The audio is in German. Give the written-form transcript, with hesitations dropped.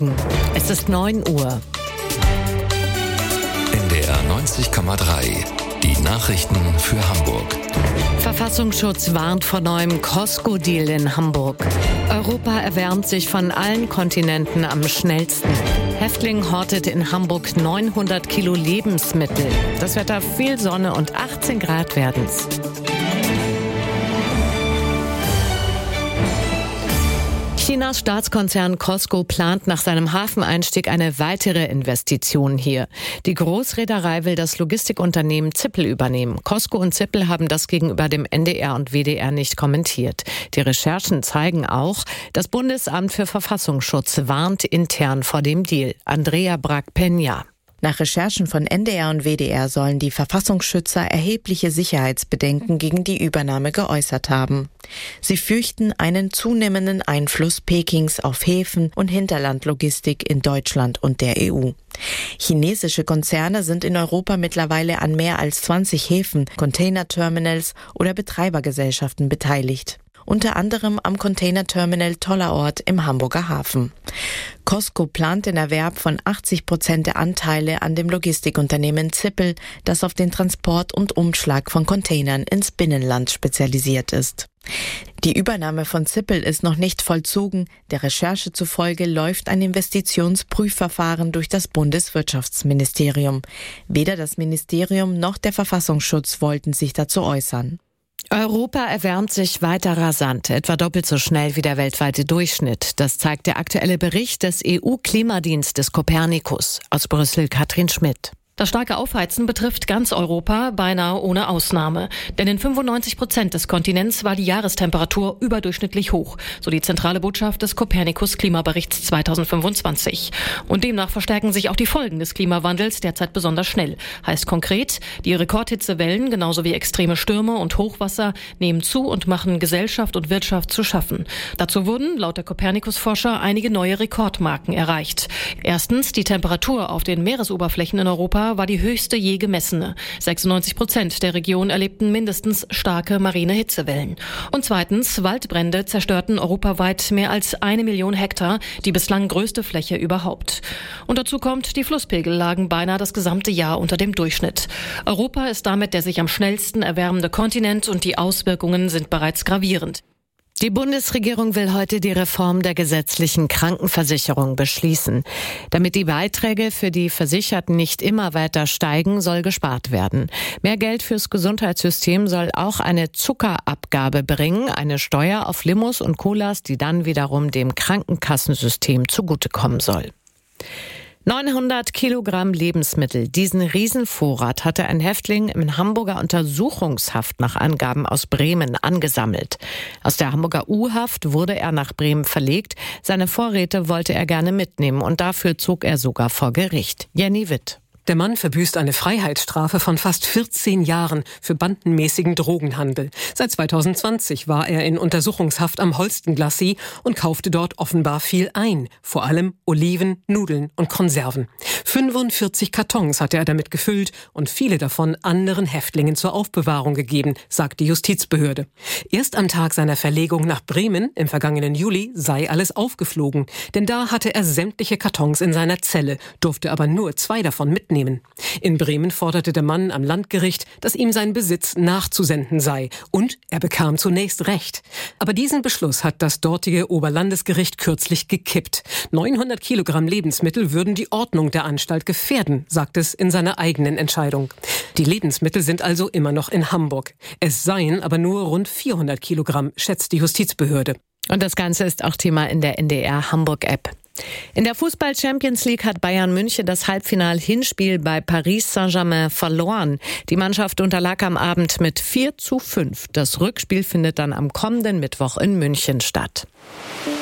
Morgen. Es ist 9 Uhr. NDR 90,3. Die Nachrichten für Hamburg. Verfassungsschutz warnt vor neuem Costco-Deal in Hamburg. Europa erwärmt sich von allen Kontinenten am schnellsten. Häftling hortet in Hamburg 900 Kilo Lebensmittel. Das Wetter viel Sonne und 18 Grad werden's. Chinas Staatskonzern Costco plant nach seinem Hafeneinstieg eine weitere Investition hier. Die Großreederei will das Logistikunternehmen Zippel übernehmen. Costco und Zippel haben das gegenüber dem NDR und WDR nicht kommentiert. Die Recherchen zeigen auch, das Bundesamt für Verfassungsschutz warnt intern vor dem Deal. Andrea Brack-Peña. Nach Recherchen von NDR und WDR sollen die Verfassungsschützer erhebliche Sicherheitsbedenken gegen die Übernahme geäußert haben. Sie fürchten einen zunehmenden Einfluss Pekings auf Häfen und Hinterlandlogistik in Deutschland und der EU. Chinesische Konzerne sind in Europa mittlerweile an mehr als 20 Häfen, Containerterminals oder Betreibergesellschaften beteiligt. Unter anderem am Containerterminal Tollerort im Hamburger Hafen. Costco plant den Erwerb von 80% der Anteile an dem Logistikunternehmen Zippel, das auf den Transport und Umschlag von Containern ins Binnenland spezialisiert ist. Die Übernahme von Zippel ist noch nicht vollzogen. Der Recherche zufolge läuft ein Investitionsprüfverfahren durch das Bundeswirtschaftsministerium. Weder das Ministerium noch der Verfassungsschutz wollten sich dazu äußern. Europa erwärmt sich weiter rasant, etwa doppelt so schnell wie der weltweite Durchschnitt. Das zeigt der aktuelle Bericht des EU-Klimadienstes Copernicus. Aus Brüssel Katrin Schmidt. Das starke Aufheizen betrifft ganz Europa, beinahe ohne Ausnahme. Denn in 95% des Kontinents war die Jahrestemperatur überdurchschnittlich hoch, so die zentrale Botschaft des Copernicus-Klimaberichts 2025. Und demnach verstärken sich auch die Folgen des Klimawandels derzeit besonders schnell. Heißt konkret, die Rekordhitzewellen genauso wie extreme Stürme und Hochwasser nehmen zu und machen Gesellschaft und Wirtschaft zu schaffen. Dazu wurden laut der Copernicus-Forscher einige neue Rekordmarken erreicht. Erstens, die Temperatur auf den Meeresoberflächen in Europa war die höchste je gemessene. 96% der Region erlebten mindestens starke marine Hitzewellen. Und zweitens, Waldbrände zerstörten europaweit mehr als 1 Million Hektar, die bislang größte Fläche überhaupt. Und dazu kommt, die Flusspegel lagen beinahe das gesamte Jahr unter dem Durchschnitt. Europa ist damit der sich am schnellsten erwärmende Kontinent und die Auswirkungen sind bereits gravierend. Die Bundesregierung will heute die Reform der gesetzlichen Krankenversicherung beschließen. Damit die Beiträge für die Versicherten nicht immer weiter steigen, soll gespart werden. Mehr Geld fürs Gesundheitssystem soll auch eine Zuckerabgabe bringen, eine Steuer auf Limos und Colas, die dann wiederum dem Krankenkassensystem zugutekommen soll. 900 Kilogramm Lebensmittel. Diesen Riesenvorrat hatte ein Häftling in Hamburger Untersuchungshaft nach Angaben aus Bremen angesammelt. Aus der Hamburger U-Haft wurde er nach Bremen verlegt. Seine Vorräte wollte er gerne mitnehmen und dafür zog er sogar vor Gericht. Jenny Witt. Der Mann verbüßt eine Freiheitsstrafe von fast 14 Jahren für bandenmäßigen Drogenhandel. Seit 2020 war er in Untersuchungshaft am Holstenglassie und kaufte dort offenbar viel ein. Vor allem Oliven, Nudeln und Konserven. 45 Kartons hatte er damit gefüllt und viele davon anderen Häftlingen zur Aufbewahrung gegeben, sagt die Justizbehörde. Erst am Tag seiner Verlegung nach Bremen im vergangenen Juli sei alles aufgeflogen. Denn da hatte er sämtliche Kartons in seiner Zelle, durfte aber nur 2 davon mitnehmen. In Bremen forderte der Mann am Landgericht, dass ihm sein Besitz nachzusenden sei. Und er bekam zunächst Recht. Aber diesen Beschluss hat das dortige Oberlandesgericht kürzlich gekippt. 900 Kilogramm Lebensmittel würden die Ordnung der Anstalt gefährden, sagt es in seiner eigenen Entscheidung. Die Lebensmittel sind also immer noch in Hamburg. Es seien aber nur rund 400 Kilogramm, schätzt die Justizbehörde. Und das Ganze ist auch Thema in der NDR Hamburg-App. In der Fußball-Champions League hat Bayern München das Halbfinal-Hinspiel bei Paris Saint-Germain verloren. Die Mannschaft unterlag am Abend mit 4:5. Das Rückspiel findet dann am kommenden Mittwoch in München statt.